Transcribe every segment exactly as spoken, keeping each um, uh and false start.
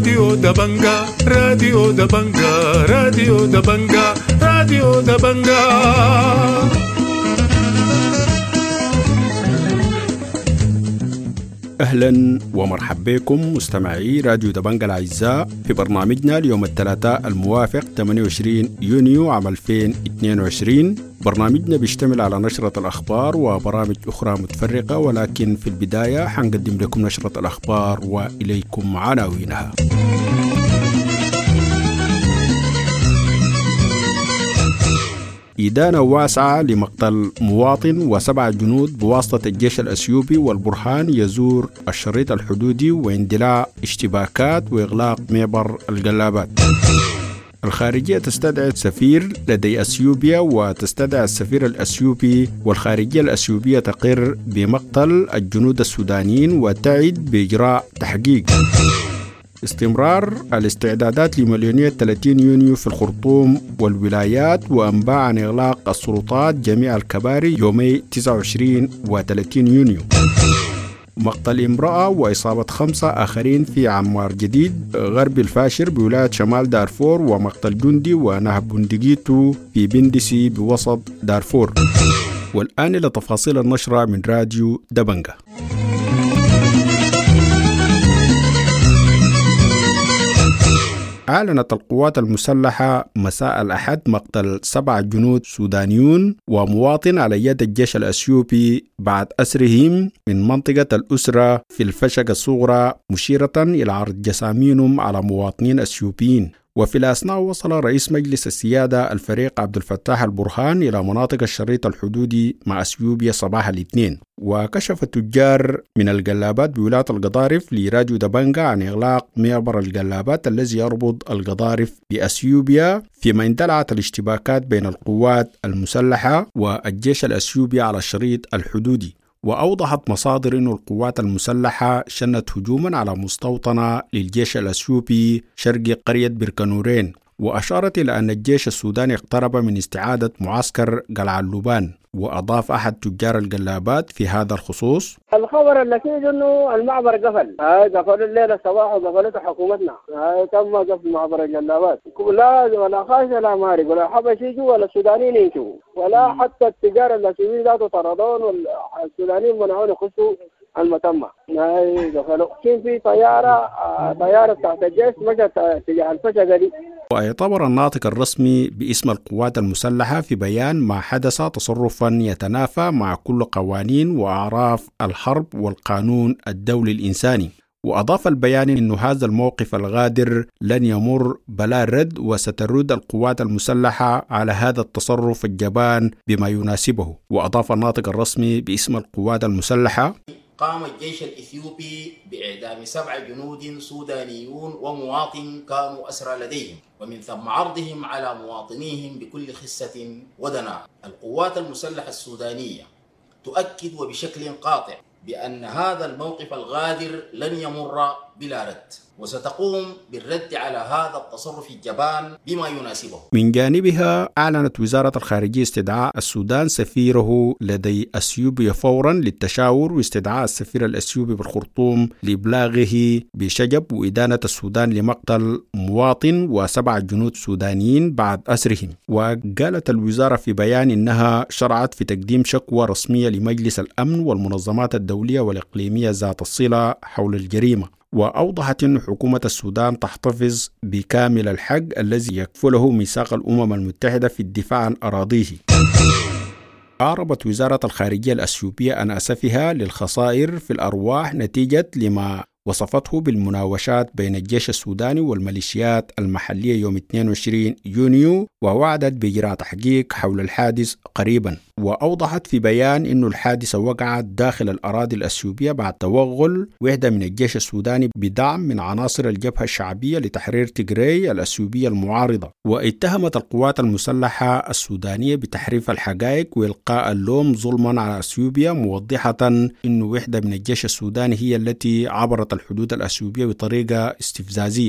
راديو دبنجا راديو دبنجا راديو دبنجا راديو دبنجا. أهلا ومرحبا بكم مستمعي راديو دبنجا الأعزاء في برنامجنا اليوم الثلاثاء الموافق ثمانية وعشرين يونيو عام ألفين واثنين وعشرين. برنامجنا بيشتمل على نشرة الأخبار وبرامج أخرى متفرقة، ولكن في البداية حنقدم لكم نشرة الأخبار وإليكم عناوينها. إدانة واسعة لمقتل مواطن وسبع جنود بواسطة الجيش الأثيوبي، والبرهان يزور الشريط الحدودي واندلاع اشتباكات وإغلاق معبر الجلابات. الخارجية تستدعي السفير لدي أثيوبيا وتستدعي السفير الأثيوبي، والخارجية الأثيوبية تقر بمقتل الجنود السودانيين وتعد بإجراء تحقيق. استمرار الاستعدادات لمليونية ثلاثين يونيو في الخرطوم والولايات، وأنباء عن إغلاق السلطات جميع الكباري يومي تسعة وعشرين و ثلاثين يونيو. مقتل امرأة وإصابة خمسة آخرين في عمار جديد غرب الفاشر بولاية شمال دارفور، ومقتل جندي ونهب بندقيته في بندسي بوسط دارفور. والآن إلى تفاصيل النشرة من راديو دبنجا. أعلنت القوات المسلحة مساء الأحد مقتل سبع جنود سودانيون ومواطن على يد الجيش الأثيوبي بعد أسرهم من منطقة الأسرة في الفشق الصغرى، مشيرة إلى عرض جسامينهم على مواطنين أثيوبيين. وفي الأثناء وصل رئيس مجلس السيادة الفريق عبد الفتاح البرهان إلى مناطق الشريط الحدودي مع أثيوبيا صباح الاثنين. وكشف التجار من الجلابات بولاية القضارف لراديو دبنجا عن إغلاق معبر الجلابات الذي يربط القضارف بأثيوبيا، فيما اندلعت الاشتباكات بين القوات المسلحة والجيش الأثيوبي على الشريط الحدودي. وأوضحت مصادر أن القوات المسلحة شنت هجوما على مستوطنة للجيش الأثيوبي شرق قرية بركانورين، وأشارت إلى أن الجيش السوداني اقترب من استعادة معسكر قلعة اللبان. وأضاف أحد تجار الجلابات في هذا الخصوص: الخبر الأكيد إنه المعبر قفل، هاي قفل الليلة الصباح وقفلته حكومتنا، هاي تم قفل معبر الجلابات، لا ولا خايف ولا مارق ولا حبش يجوا ولا السودانيين يجوا ولا حتى التجار الأثيوبيين ذاته طردون والسودانيين منعون يخشوا المتمة، هاي قفلوا. كان في طيارة طيارة تحت الجيش مشت تجاه الفشقة دي. ويعتبر الناطق الرسمي باسم القوات المسلحة في بيان ما حدث تصرفا يتنافى مع كل قوانين وأعراف الحرب والقانون الدولي الإنساني. وأضاف البيان أن هذا الموقف الغادر لن يمر بلا رد، وسترد القوات المسلحة على هذا التصرف الجبان بما يناسبه. وأضاف الناطق الرسمي باسم القوات المسلحة: قام الجيش الإثيوبي بإعدام سبع جنود سودانيون ومواطن كانوا أسرى لديهم، ومن ثم عرضهم على مواطنيهم بكل خسة ودناء. القوات المسلحة السودانية تؤكد وبشكل قاطع بأن هذا الموقف الغادر لن يمر بلا رد، وستقوم بالرد على هذا التصرف الجبان بما يناسبه. من جانبها أعلنت وزارة الخارجية استدعاء السودان سفيره لدي أثيوبيا فورا للتشاور، واستدعاء السفير الأثيوبي بالخرطوم لإبلاغه بشجب وإدانة السودان لمقتل مواطن وسبع جنود سودانيين بعد أسرهم. وقالت الوزارة في بيان إنها شرعت في تقديم شكوى رسمية لمجلس الأمن والمنظمات الدولية والإقليمية ذات الصلة حول الجريمة. وأوضحت أن حكومة السودان تحتفظ بكامل الحق الذي يكفله ميثاق الأمم المتحدة في الدفاع عن أراضيه. أعربت وزارة الخارجية الأثيوبية عن أسفها للخسائر في الأرواح نتيجة لما وصفته بالمناوشات بين الجيش السوداني والميليشيات المحلية يوم اثنين وعشرين يونيو، ووعدت بإجراء تحقيق حول الحادث قريبا. وأوضحت في بيان أن الحادثة وقعت داخل الأراضي الأثيوبية بعد توغل وحدة من الجيش السوداني بدعم من عناصر الجبهة الشعبية لتحرير تيغراي الأثيوبية المعارضة. واتهمت القوات المسلحة السودانية بتحريف الحقائق وإلقاء اللوم ظلما على أثيوبيا، موضحة أن وحدة من الجيش السوداني هي التي عبرت الحدود الأثيوبية بطريقة استفزازية.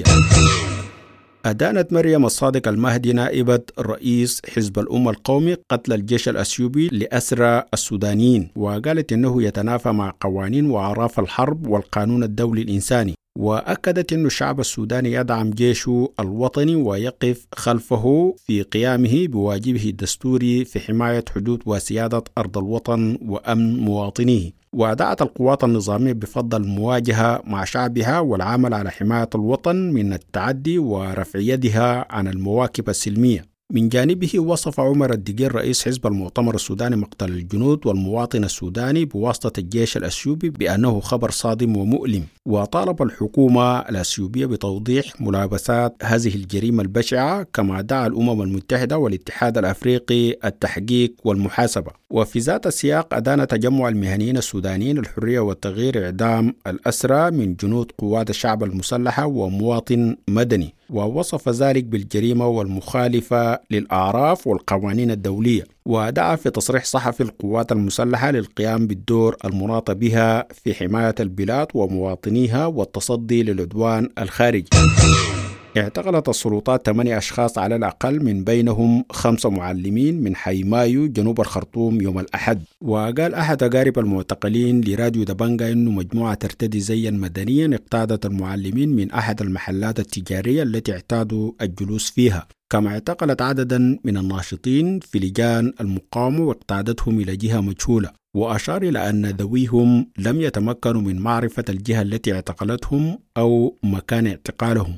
أدانت مريم الصادق المهدي نائبة رئيس حزب الأمة القومي قتل الجيش الأثيوبي لأسرى السودانيين، وقالت إنه يتنافى مع قوانين وأعراف الحرب والقانون الدولي الإنساني. وأكدت أن الشعب السوداني يدعم جيشه الوطني ويقف خلفه في قيامه بواجبه الدستوري في حماية حدود وسيادة أرض الوطن وأمن مواطنيه. ودعت القوات النظامية بفضل المواجهة مع شعبها والعمل على حماية الوطن من التعدي ورفع يدها عن المواكب السلمية. من جانبه وصف عمر الدقير رئيس حزب المؤتمر السوداني مقتل الجنود والمواطن السوداني بواسطة الجيش الأثيوبي بأنه خبر صادم ومؤلم، وطالب الحكومة الأثيوبية بتوضيح ملابسات هذه الجريمة البشعة، كما دعا الأمم المتحدة والاتحاد الأفريقي التحقيق والمحاسبة. وفي ذات السياق أدان تجمع المهنيين السودانيين الحرية والتغيير إعدام الأسرى من جنود قوات الشعب المسلحة ومواطن مدني، ووصف ذلك بالجريمة والمخالفة للأعراف والقوانين الدولية. ودعا في تصريح صحفي القوات المسلحة للقيام بالدور المناط بها في حماية البلاد ومواطنيها والتصدي للعدوان الخارجي. اعتقلت السلطات ثمانية أشخاص على الأقل، من بينهم خمسة معلمين من حي مايو جنوب الخرطوم يوم الأحد. وقال أحد أقارب المعتقلين لراديو دبنجا إنه مجموعة ترتدي زيا مدنيا اقتادت المعلمين من أحد المحلات التجارية التي اعتادوا الجلوس فيها. كما اعتقلت عددا من الناشطين في لجان المقاومة واقتادتهم إلى جهة مجهولة. وأشار إلى أن ذويهم لم يتمكنوا من معرفة الجهة التي اعتقلتهم أو مكان اعتقالهم.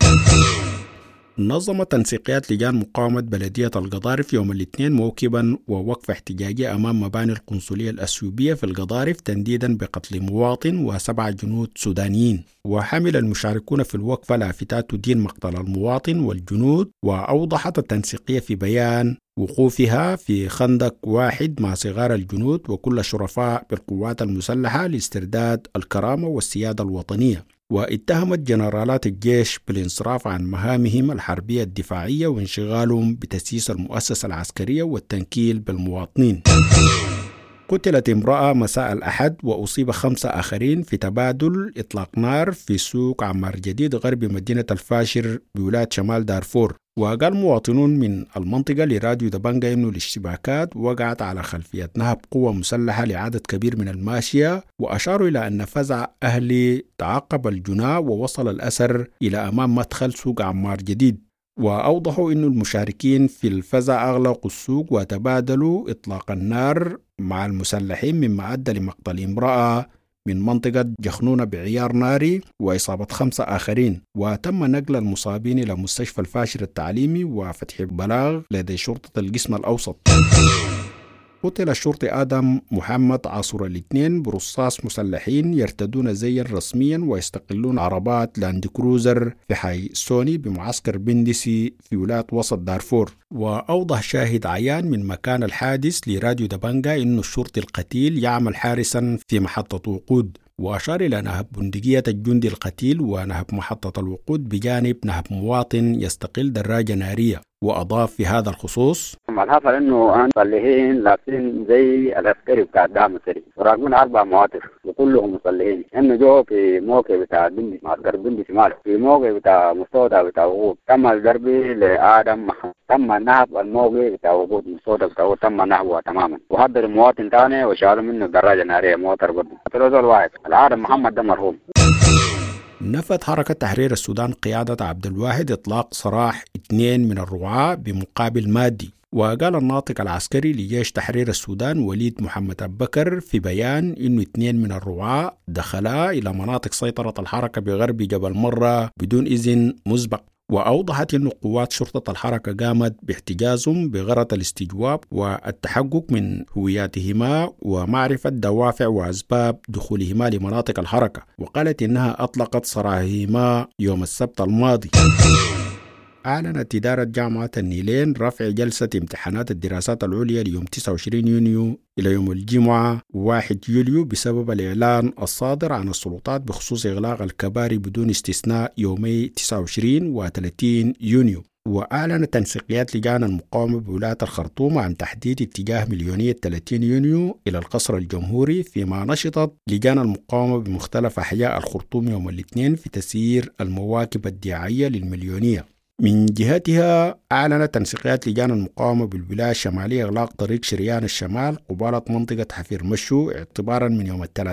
نظمت تنسيقيات لجان مقاومة بلدية القضارف يوم الاثنين موكبا ووقفة احتجاجية أمام مباني القنصلية الأثيوبية في القضارف تنديدا بقتل مواطن وسبع جنود سودانيين. وحمل المشاركون في الوقفة لافتات تدين مقتل المواطن والجنود. وأوضحت التنسيقية في بيان وقوفها في خندق واحد مع صغار الجنود وكل الشرفاء بالقوات المسلحة لاسترداد الكرامة والسيادة الوطنية. واتهمت جنرالات الجيش بالانصراف عن مهامهم الحربية الدفاعية وانشغالهم بتسييس المؤسسة العسكرية والتنكيل بالمواطنين. قتلت امرأة مساء الأحد وأصيب خمسة آخرين في تبادل إطلاق نار في سوق عمار جديد غرب مدينة الفاشر بولاية شمال دارفور. وقال مواطنون من المنطقة لراديو دبنجا إنه الاشتباكات وقعت على خلفية نهب قوة مسلحة لعدد كبير من الماشية، وأشاروا إلى أن فزع أهلي تعقب الجناة ووصل الأثر إلى أمام مدخل سوق عمار جديد. وأوضحوا أن المشاركين في الفزع أغلقوا السوق وتبادلوا إطلاق النار مع المسلحين، مما أدى لمقتل امرأة من منطقة جخنونة بعيار ناري وإصابة خمسة آخرين. وتم نقل المصابين إلى مستشفى الفاشر التعليمي وفتح بلاغ لدى شرطة القسم الأوسط. قتل الشرطي آدم محمد عصر الاثنين برصاص مسلحين يرتدون زيا رسميا ويستقلون عربات لاند كروزر في حي سوني بمعسكر بندسي في ولاية وسط دارفور. وأوضح شاهد عيان من مكان الحادث لراديو دبنجا إنه الشرطي القتيل يعمل حارسا في محطة وقود، وأشار إلى نهب بندقية الجندي القتيل ونهب محطة الوقود بجانب نهب مواطن يستقل دراجة نارية. وأضاف في هذا الخصوص: الحصل إنه مصلحين لابسين زي العسكري بتاع الدعم السري وراكبين أربع مواطن وكلهم مصلحين، إنه جو في موقع بتاع بندي معسكر بندي شمال في موقع بتاع مستودع بتاع وقود. تم الضرب لآدم محمد، تم نهب الموقع بتاع وقود مستودع بتاع وقود تم نهبه تماما، وحضر مواطن ثاني وشالوا منه دراجة نارية موتر برضه. الرجل واحد الآدم محمد ده مرحوم. نفت حركة تحرير السودان قيادة عبد الواحد إطلاق سراح اثنين من الرعاة بمقابل مادي. وقال الناطق العسكري لجيش تحرير السودان وليد محمد أبو بكر في بيان إنه اثنين من الرعاة دخلا إلى مناطق سيطرة الحركة بغرب جبل مرة بدون إذن مسبق. وأوضحت أن قوات شرطة الحركة قامت باحتجازهم بغرض الاستجواب والتحقق من هوياتهما ومعرفة دوافع وأسباب دخولهما لمناطق الحركة. وقالت إنها أطلقت سراحهما يوم السبت الماضي. أعلنت إدارة جامعة النيلين رفع جلسة امتحانات الدراسات العليا ليوم تسعة وعشرين يونيو إلى يوم الجمعة واحد يوليو بسبب الإعلان الصادر عن السلطات بخصوص إغلاق الكباري بدون استثناء يومي تسعة وعشرين و ثلاثين يونيو. وأعلنت تنسيقيات لجان المقاومة بولاية الخرطوم عن تحديد اتجاه مليونية ثلاثين يونيو إلى القصر الجمهوري، فيما نشطت لجان المقاومة بمختلف أحياء الخرطوم يوم الاثنين في تسيير المواكب الدعائية للمليونية. من جهتها أعلنت تنسيقيات لجان المقاومة بالولاية الشمالية إغلاق طريق شريان الشمال قبالة منطقة حفير مشو اعتبارا من يوم الثلاثاء.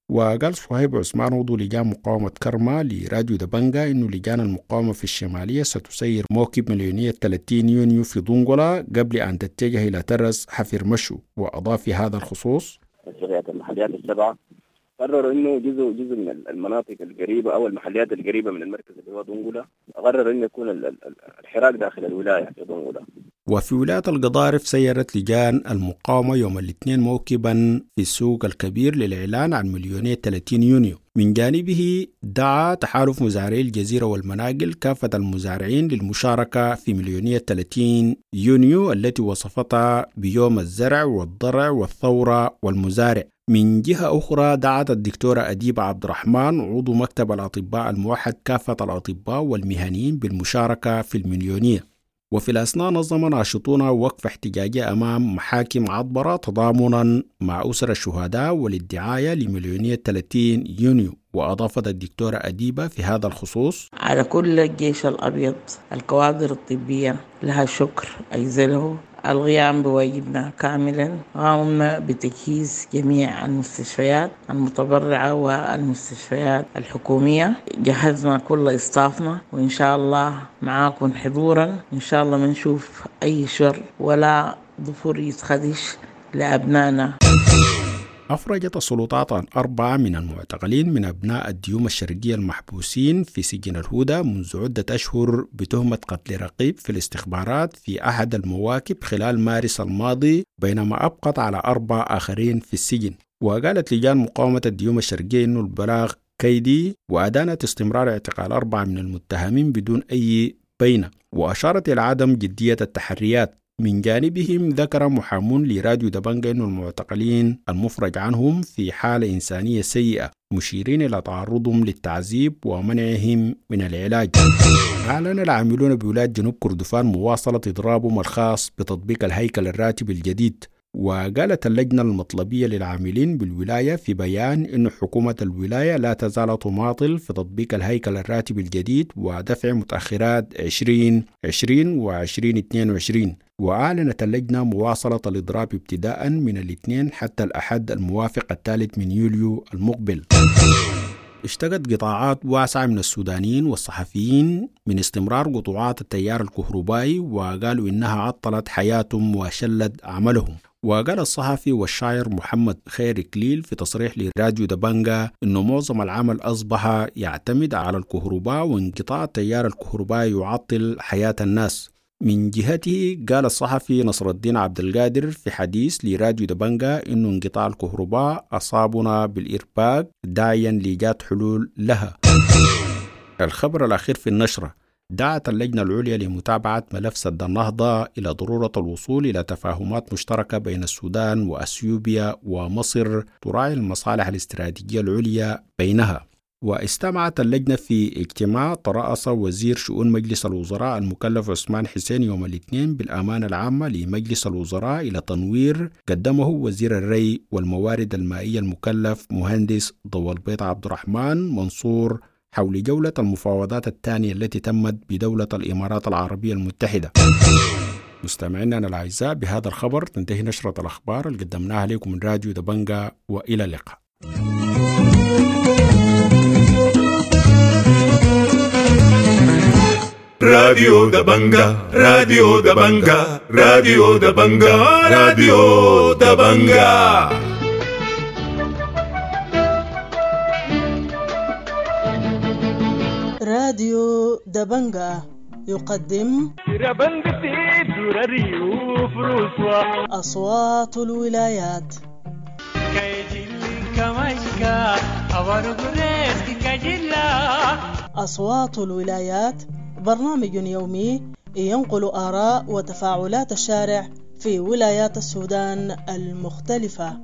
وقال صهيب عثمان عضو لجان مقاومة كرما لراديو دبنجا إنه لجان المقاومة في الشمالية ستسير موكب مليونية ثلاثين يونيو في دونغولا قبل أن تتجه إلى ترس حفر مشو. وأضاف في هذا الخصوص: الشركات المحليات السبعة قرروا إنه جزء جزء من المناطق القريبة أو المحليات القريبة من المركز اللي هو دونغولا قرر إنه يكون الحراك داخل الولاية في دونغولا. وفي ولاية القضارف سيرت لجان المقاومة يوم الاثنين موكبا في السوق الكبير للإعلان عن مليونية ثلاثين يونيو. من جانبه دعا تحالف مزارعي الجزيرة والمناقل كافة المزارعين للمشاركة في مليونية ثلاثين يونيو التي وصفتها بيوم الزرع والضرع والثورة والمزارع. من جهة أخرى دعت الدكتورة أديبة عبد الرحمن عضو مكتب الأطباء الموحد كافة الأطباء والمهنيين بالمشاركة في المليونية. وفي الأثناء نظم ناشطون وقفة احتجاجية أمام محاكم عطبرة تضامنا مع أسر الشهداء والادعاية لمليونية ثلاثين يونيو. وأضافت الدكتورة أديبة في هذا الخصوص: على كل الجيش الأبيض الكوادر الطبية لها شكر أجزله القيام بواجبنا كاملا. قامنا بتجهيز جميع المستشفيات المتبرعة والمستشفيات الحكومية، جهزنا كل إصطافنا، وإن شاء الله معاكم حضورا. إن شاء الله ما نشوف أي شر ولا ظفر يتخدش لأبنائنا. أفرجت السلطات عن أربعة من المعتقلين من أبناء الديوم الشرقية المحبوسين في سجن الهدى منذ عدة أشهر بتهمة قتل رقيب في الاستخبارات في أحد المواكب خلال مارس الماضي، بينما أبقت على أربع آخرين في السجن. وقالت لجان مقاومة الديوم الشرقية إنه البلاغ كيدي، وأدانت استمرار اعتقال أربعة من المتهمين بدون أي بينة، وأشارت إلى عدم جدية التحريات. من جانبهم ذكر محامون لراديو دبنجا أن المعتقلين المفرج عنهم في حالة إنسانية سيئة، مشيرين إلى تعرضهم للتعذيب ومنعهم من العلاج. أعلن العاملون بولاية جنوب كردفان مواصلة إضرابهم الخاص بتطبيق الهيكل الراتبي الجديد. وقالت اللجنة المطلبية للعاملين بالولاية في بيان أن حكومة الولاية لا تزال تماطل في تطبيق الهيكل الراتبي الجديد ودفع متأخرات عشرين عشرين وعشرين اثنين وعشرين. وأعلنت اللجنة مواصلة الإضراب ابتداء من الاثنين حتى الأحد الموافق الثالث من يوليو المقبل. اشتكت قطاعات واسعة من السودانيين والصحفيين من استمرار قطوعات التيار الكهربائي، وقالوا إنها عطلت حياتهم وشلت عملهم. وقال الصحفي والشاعر محمد خير كليل في تصريح لراديو دبنجا إنه معظم العمل أصبح يعتمد على الكهرباء، وانقطاع التيار الكهربائي يعطل حياة الناس. من جهته قال الصحفي نصر الدين عبد القادر في حديث لراديو دبنجا إنه انقطاع الكهرباء أصابنا بالإرباك، داعيا لإيجاد حلول لها. الخبر الأخير في النشرة: دعت اللجنة العليا لمتابعة ملف سد النهضة إلى ضرورة الوصول إلى تفاهمات مشتركة بين السودان وأثيوبيا ومصر تراعي المصالح الاستراتيجية العليا بينها. واستمعت اللجنة في اجتماع ترأس وزير شؤون مجلس الوزراء المكلف عثمان حسين يوم الاثنين بالأمانة العامة لمجلس الوزراء إلى تنوير قدمه وزير الري والموارد المائية المكلف مهندس ضوى البيض عبد الرحمن منصور حول جولة المفاوضات الثانية التي تمت بدولة الإمارات العربية المتحدة. مستمعينا الأعزاء، بهذا الخبر تنتهي نشرة الأخبار اللي قدمناها لكم من راديو دبنجا، وإلى اللقاء. راديو دبنجا راديو دبنجا راديو دبنجا راديو دبنجا. راديو دبنجا يقدم أصوات الولايات. أصوات الولايات برنامج يومي ينقل آراء وتفاعلات الشارع في ولايات السودان المختلفة.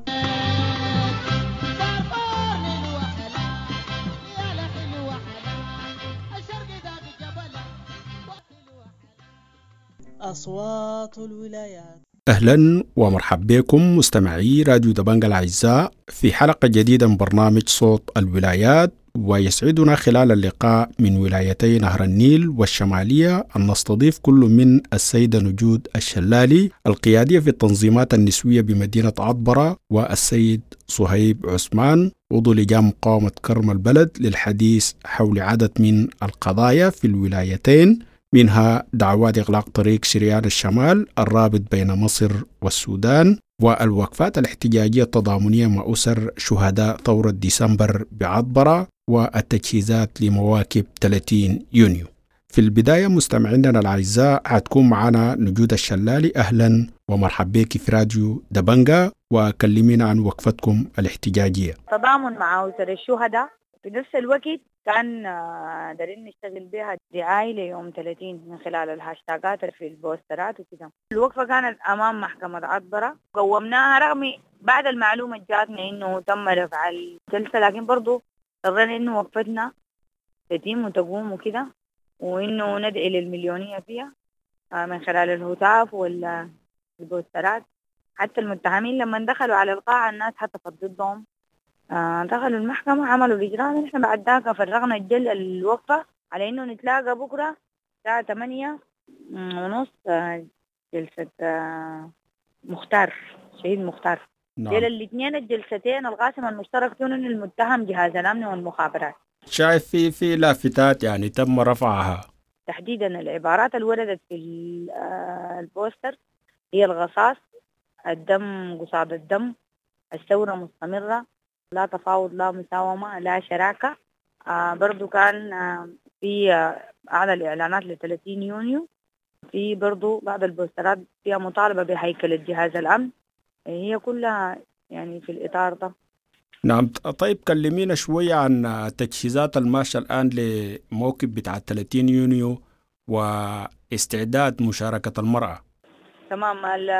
أصوات الولايات. أهلا ومرحبا بكم مستمعي راديو دبنجا الأعزاء في حلقة جديدة من برنامج صوت الولايات، ويسعدنا خلال اللقاء من ولايتي نهر النيل والشمالية أن نستضيف كل من السيدة نجود الشلالي القيادية في التنظيمات النسوية بمدينة عطبرة، والسيد صهيب عثمان عضو لجان مقاومة كرم البلد للحديث حول عدد من القضايا في الولايتين، منها دعوات إغلاق طريق شريان الشمال الرابط بين مصر والسودان، والوقفات الاحتجاجية التضامنية مع أسر شهداء ثورة ديسمبر بعطبرة، والتجهيزات لمواكب ثلاثين يونيو. في البداية مستمعينا الأعزاء حتكون معنا نجود الشلالي، أهلا ومرحبا بك في راديو دبنجا، وكلمينا عن وقفتكم الاحتجاجية. تضامن مع أسر الشهداء، في نفس الوقت كان دارين نشتغل بها دعاية ليوم ثلاثين من خلال الهاشتاجات في البوسترات وكذا. الوقفة كانت أمام محكمة عطبرة، قومناها رغم بعد المعلومة جاتنا إنه تم رفع الجلسة، لكن برضو قررنا إنه وقفتنا تتم وتقوم وكذا، وإنه ندعي للمليونية فيها من خلال الهتاف والبوسترات. حتى المتهمين لما دخلوا على القاعة الناس حتفت ضدهم، دخلوا المحكمة عملوا الإجراء. نحن بعد ذاك فرغنا الجل الوقفة على إنه نتلاقى بكرة الساعة ثمانية ونص جلسة مختار شهيد مختار. نعم. إلى الاثنين الجلستين القاسم المشترك فيهم المتهم جهاز الأمن والمخابرات. شايف في في لافتات يعني تم رفعها تحديدا. العبارات اللي وردت في البوستر هي الغصاص، الدم قصاد الدم، الثورة مستمرة، لا تفاوض، لا مساومة، لا شراكة. آه برضو كان آه في آه أعلى الإعلانات ل ثلاثين يونيو. في برضو بعض البوسترات فيها مطالبة بهيكلة جهاز الأمن، هي كلها يعني في الإطار ده. نعم. طيب كلمينا شوية عن تجهيزات الماشية الآن لموكب بتاع ثلاثين يونيو واستعداد مشاركة المرأة. تمام.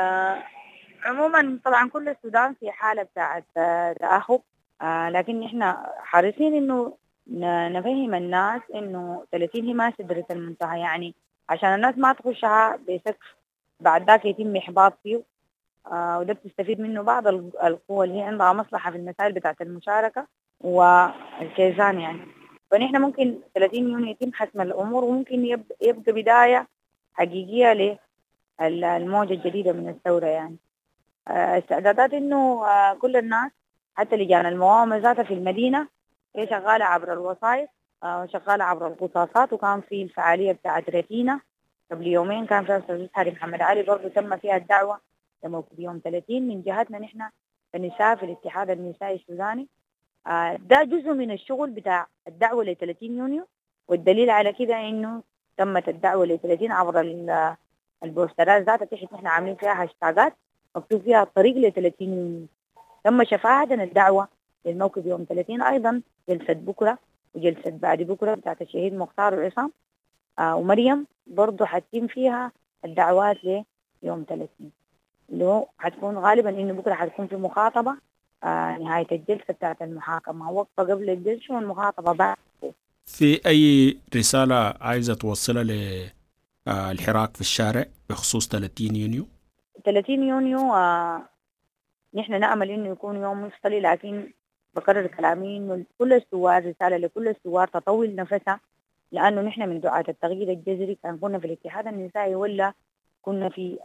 عموما طبعا كل السودان في حالة بتاعت تأهب، آه لكن احنا حريصين انه نفهم الناس انه ثلاثين هي ما سدرة المنتهى، يعني عشان الناس ما تخشها بسقف بعد ذاك يتم احباط فيه. آه وده بتستفيد منه بعض القوى اللي هي عندها مصلحة في المسائل بتاعت المشاركة والكيزان يعني. فنحن ممكن ثلاثين يونيو يتم حسم الامور، وممكن يبقى بداية حقيقية للموجة الجديدة من الثورة يعني. آه استعدادات انه آه كل الناس حتى لجان المقاومة ذاتها في المدينة هي شغالة عبر الوسائط وشغالة عبر القصاصات. وكان في الفعالية بتاعت ريفينا قبل يومين كان فيها أستاذ حاري محمد علي، برضو تم فيها الدعوة لموكب يوم ثلاثين من جهتنا نحن كنساء في الاتحاد النسائي السوداني. آه ده جزء من الشغل بتاع الدعوة ل ثلاثين يونيو، والدليل على كده إنه تمت الدعوة ل ثلاثين عبر البوسترات ذاتها تحت نحن عاملين فيها هاشتاجات مكتوب فيها الطريق ل ثلاثين يونيو. تم شفاهة الدعوة للموكب يوم ثلاثين، أيضا جلسة بكرة وجلسة بعد بكرة بتاعت الشهيد مختار وعصام آه ومريم برضو حتتم فيها الدعوات ليوم ثلاثين، اللي هو حتكون غالبا إنه بكرة حتكون في مخاطبة آه نهاية الجلسة بتاعت المحاكمة، وقفة قبل الجلسة والمخاطبة بعد. في أي رسالة عايزة توصلها للحراك في الشارع بخصوص ثلاثين يونيو؟ ثلاثين يونيو آه نحن نأمل إنه يكون يوم مفصلي، لكن بكرر كلامي إنه كل الثوار، رسالة لكل الثوار تطول نفسها، لأنه نحن من دعاة التغيير الجذري، كان كنا في الاتحاد النسائي ولا كنا في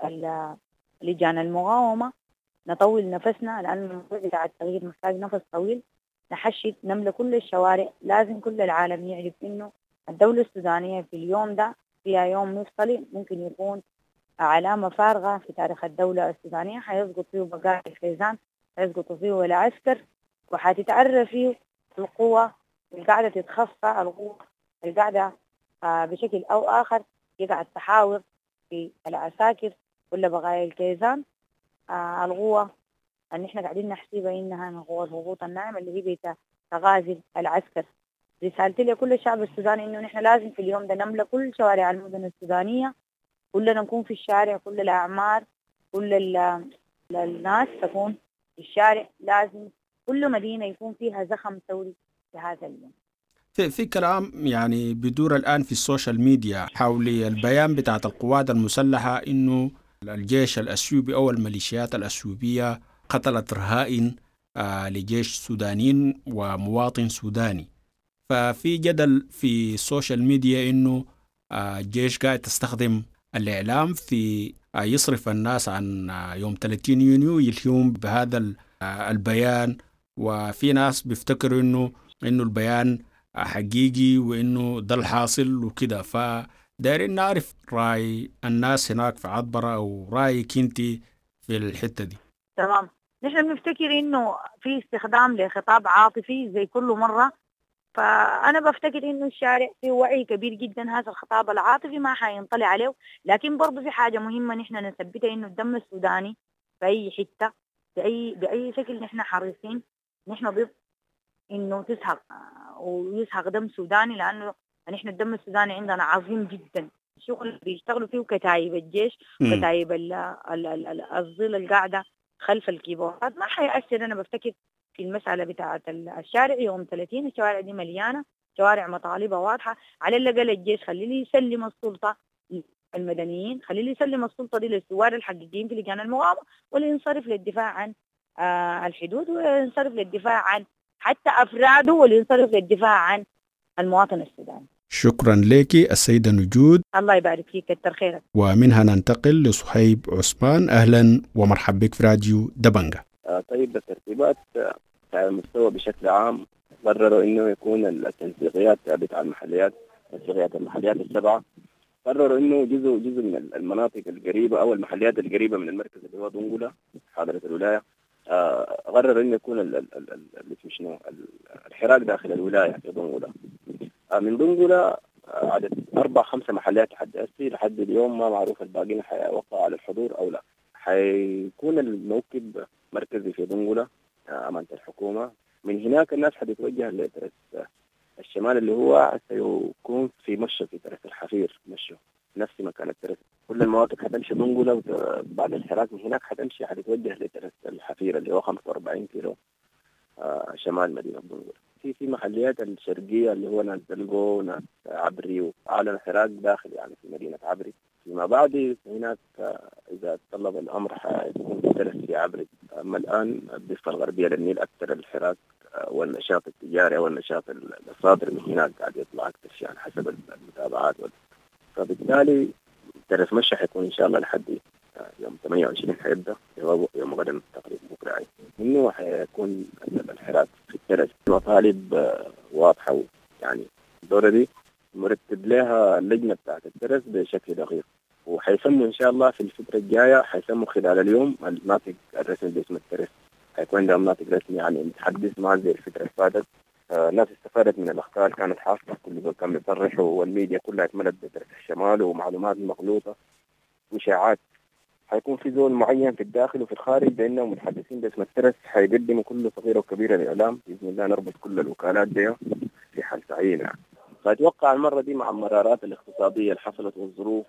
لجان المقاومة، نطول نفسنا لأنه دعاة التغيير محتاج نفس طويل. نحشد نملى كل الشوارع، لازم كل العالم يعرف إنه الدولة السودانية في اليوم ده فيها يوم مفصلي ممكن يكون علامة فارغة في تاريخ الدولة السودانية، حيسقط فيه بقايا الكيزان، حيسقط فيه العسكر، وحتتعرف فيه القوة القاعدة تتخفى، القوة القاعدة آه بشكل أو آخر يقع التحاور في العساكر ولا بقايا الكيزان. آه القوة أن إحنا قاعدين نحسبها إنها من قوة الهبوط الناعمة اللي هي بيت تغازل العسكر. رسالتي لكل الشعب السوداني إنه نحن لازم في اليوم ده نملى كل شوارع المدن السودانية، كلنا نكون في الشارع، كل الأعمار، كل الناس تكون في الشارع، لازم كل مدينة يكون فيها زخم ثوري في هذا اليوم. في, في كلام يعني بدور الآن في السوشيال ميديا حول البيان بتاعت القوات المسلحة إنه الجيش الأثيوبي أو الميليشيات الأثيوبية قتلت رهائن آه لجيش سودانيين ومواطن سوداني. ففي جدل في السوشيال ميديا إنه الجيش قاعد تستخدم الإعلام في يصرف الناس عن يوم ثلاثين يونيو يلهيهم بهذا البيان، وفي ناس بيفتكروا إنه إنه البيان حقيقي وإنه ده الحاصل وكده. فدايرين نعرف رأي الناس هناك في عطبرة أو رأيك أنت في الحتة دي. تمام، نحن بنفتكر إنه في استخدام لخطاب عاطفي زي كل مرة، فأنا بفتكر إنه الشارع في وعي كبير جدا هذا الخطاب العاطفي ما حينطلع عليه. لكن برضو في حاجة مهمة نحن نثبتها، إنه الدم السوداني في أي حتة بأي بأي شكل نحن حريصين نحن ضد إنه تسحق ويسحق دم سوداني، لأنه نحن الدم السوداني عندنا عظيم جدا. الشغل اللي بيشتغلوا فيه كتايب الجيش وكتايب الظل القاعدة خلف الكيبورد ما حيأثر. أنا بفتكر في المسألة بتاعة الشارع يوم ثلاثين الشوارع دي مليانة شوارع مطالبة واضحة. على الأقل الجيش خلي لي يسلم السلطة المدنيين، خلي لي يسلم السلطة دي للثوار الحقيقيين في لجان المقاومة، ولينصرف للدفاع عن آه الحدود، ولينصرف للدفاع عن حتى أفراده، ولينصرف للدفاع عن المواطن السوداني. شكرا لك السيدة نجود، الله يبارك فيك، كتر خيرك. ومنها ننتقل لصهيب عثمان. أهلا ومرحبا بك في راديو دبنجة. آه طيب، الترتيبات على المستوى بشكل عام قرروا انه يكون التنسيقيات بتاع المحليات تنسيقيات المحليات السبعه قرروا انه جزء جزء من المناطق القريبه او المحليات القريبه من المركز اللي هو دنقله حاضره الولايه آه قرروا انه يكون ال ال ال ال شنو الحراك داخل الولايه في دنقله. آه من دنقله آه عدد اربع خمسه محلات لحد هسه لحد اليوم ما معروف الباقيين حيوقعوا على الحضور او لا. حيكون الموكب مركزي في دنقله أمانة الحكومة. من هناك الناس حتتوجه لترس الشمال اللي هو سيكون في مشى في ترس الحفير، مشى نفس مكان الترس. كل المواقف حتمشي دنقله، بعد الحراك من هناك حتمشي حتتوجه لترس الحفير اللي هو خمسة وأربعين كيلو آه شمال مدينة دنقله. في في محليات الشرقية اللي هو ناس دلقو وناس عبري وأعلن الحراك داخل يعني في مدينة عبري. فيما بعد هناك إذا طلب الأمر حيكون في ترس في عبري. أما الآن الضفة الغربية للنيل أكثر الحراك والنشاط التجاري والنشاط الصادر من هناك قاعد يطلع أكثر شيء على حسب المتابعات. فبالتالي ترس مشى حيكون إن شاء الله لحد يوم ثمانية وعشرين حيبدأ يوم غدا تقريبا بكرة منه حيكون الحراك في الترس. مطالب واضحة يعني الدورة دي مرتب لها اللجنة بتاعت الترس بشكل دقيق، وحيسموا إن شاء الله في الفترة الجاية حيسموا خلال اليوم الناطق الرسمي باسم الترس. حيكون عندهم ناطق رسمي يعني متحدث مع زي الفترة اللي فاتت. آه الناس استفادت من الأخطاء اللي كانت حاصلة، كل دول كان بيصرحوا والميديا كلها اتملت بترس الشمال ومعلومات مغلوطة وإشاعات. حيكون في زول معين في الداخل وفي الخارج بأنهم متحدثين باسم الترس حيقدموا كل صغيرة وكبيرة للإعلام. بإذن الله نربط كل الوكالات دي في حال تعيين يعني. فأتوقع المرة دي مع المرارات الاقتصادية اللي حصلت والظروف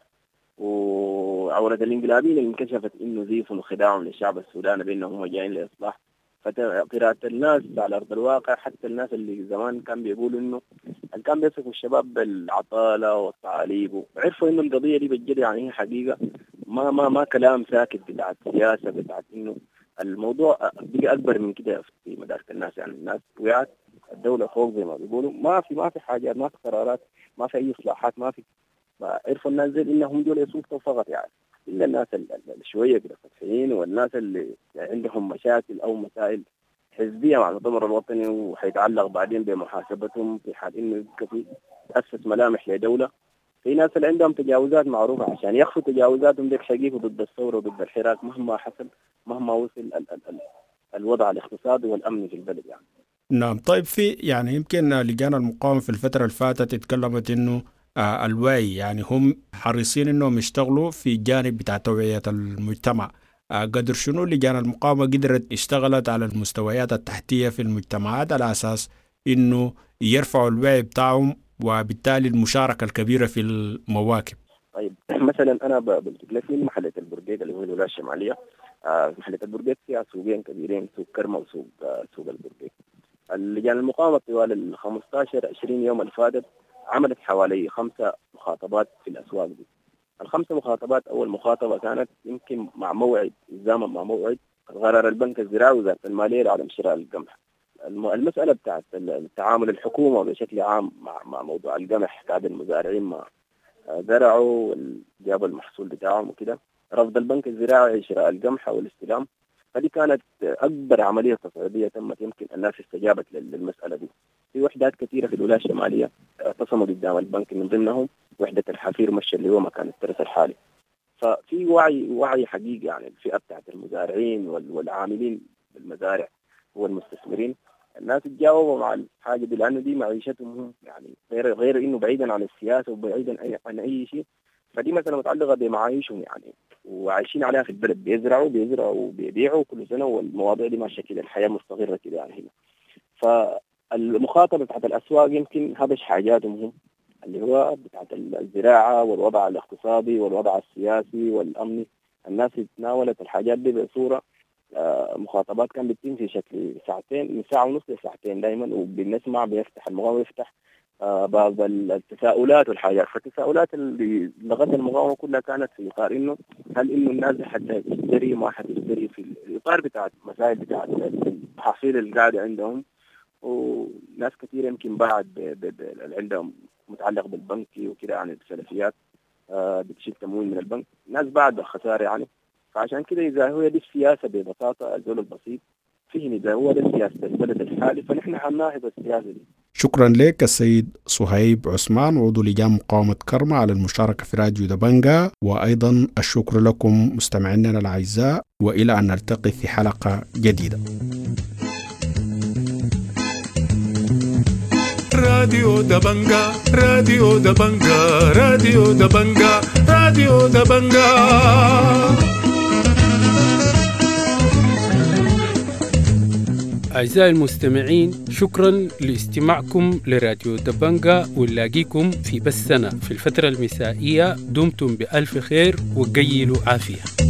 وعورة الانقلابيين اللي انكشفت انه زيفهم وخداعهم للشعب السوداني بانهم هم جايين لاصلاح، فقراءة الناس على ارض الواقع حتى الناس اللي زمان كان بيقولوا انه اللي كان بيصفوا الشباب بالعطالة والتعاليب وعرفوا انه القضية دي بجد يعني هي حقيقة، ما ما ما كلام ساكت بتاعت سياسة بتاعت انه الموضوع بقى اكبر من كده في مدارك الناس. يعني الناس وقعت الدولة فوق زي ما بيقولوا، ما في ما في حاجات، ما في قرارات، ما في اي اصلاحات، ما في. عرفوا الناس زي انهم دول يسوقوا فقط يعني، الا الناس الشويه كده فتحيين والناس اللي عندهم مشاكل او مسائل حزبيه مع المؤتمر الوطني وحيتعلق بعدين بمحاسبتهم في حال انه يبقى في تاسس ملامح لدوله. في ناس اللي عندهم تجاوزات معروفه عشان يخفوا تجاوزاتهم ديك حقيقه ضد الثوره وضد الحراك مهما حصل مهما وصل ال ال ال الوضع الاقتصادي والامني في البلد يعني. نعم. طيب في يعني يمكن لجان المقاومة في الفترة اللي فاتت اتكلمت انه آه الوعي يعني هم حريصين انهم يشتغلوا في جانب بتاع توعية المجتمع. آه قدر شنو لجان المقاومة قدرت اشتغلت على المستويات التحتية في المجتمعات على اساس انه يرفعوا الوعي بتاعهم وبالتالي المشاركة الكبيرة في المواكب. طيب مثلا انا بقول لك من محلة البرقيق اللي هو الولاية الشمالية. آه محلة البرقيق فيها سوقين كبيرين، سوق كرمة وسوق آه سوق البرقيق. اللجان المقاومة طوال ال خمستاشر عشرين يوم اللي فاتت عملت حوالي خمسة مخاطبات في الأسواق دي. الخمسة مخاطبات أول مخاطبة كانت يمكن مع موعد الزامن مع موعد قرار البنك الزراعي وزارة المالية لعدم شراء القمح المسألة بتاعت التعامل الحكومة بشكل عام مع مع موضوع القمح، كاد المزارعين ما زرعوا وجابوا المحصول بتاعهم وكده، رفض البنك الزراعي شراء القمح والاستلام، فدي كانت أكبر عملية تصعيدية تمت. يمكن الناس استجابت للمسألة دي. في وحدات كثيرة في الولاية الشمالية اعتصموا قدام البنك، من ضمنهم وحدة الحفير مشى اللي هو مكان الترس الحالي. ففي وعي وعي حقيقي يعني الفئة بتاعت المزارعين والعاملين بالمزارع والمستثمرين، الناس تجاوبوا مع الحاجة دي لأنه دي معيشتهم يعني غير غير إنه بعيدا عن السياسة وبعيدا عن أي شيء، فدي مثلا متعلقة بمعايشهم يعني وعايشين عليها في البلد، بيزرعوا بيزرعوا وبيبيعوا كل سنة، والمواضيع دي ماشية كده، الحياة مستقرة كده يعني هنا. فالمخاطبة بتاعت الأسواق يمكن هبش حاجاتهم هم اللي هو بتاعت الزراعة والوضع الاقتصادي والوضع السياسي والأمني. الناس تناولت الحاجات دي بصورة آه مخاطبات كان بتتم في شكل ساعتين، من ساعة ونص لساعتين دائما، وبنسمع بيفتح المقاومة يفتح آه بعض التساؤلات والحاجات. فالتساؤلات اللي لغت المقاومة كلها كانت في إطار إنه هل إنه الناس حتى تشتري ما حتشتري، في الإطار بتاع مسائل بتاع التحصيل اللي قاعدة عندهم. وناس كثير يمكن بعد اللي عندهم متعلق بالبنكي وكده يعني السلفيات آه بتشيل تمويل من البنك، ناس بعد خسارة يعني. فعشان كده إذا هو دي السياسة ببساطة الزول البسيط فيه، إذا هو ده السياسة البلد الحالي فنحن حنناهض السياسة دي. شكرا لك السيد صهيب عثمان، عضو لجان مقاومة كرمة، على المشاركة في راديو دبنجة. وأيضا الشكر لكم مستمعينا الأعزاء، وإلى أن نلتقي في حلقة جديدة. راديو دبنجة راديو دبنجة راديو دبنجة راديو دبنجة. أعزائي المستمعين، شكرا لاستماعكم لراديو دبنجة، ونلاقيكم في بثنا في الفترة المسائية. دمتم بألف خير وقيلوا عافية.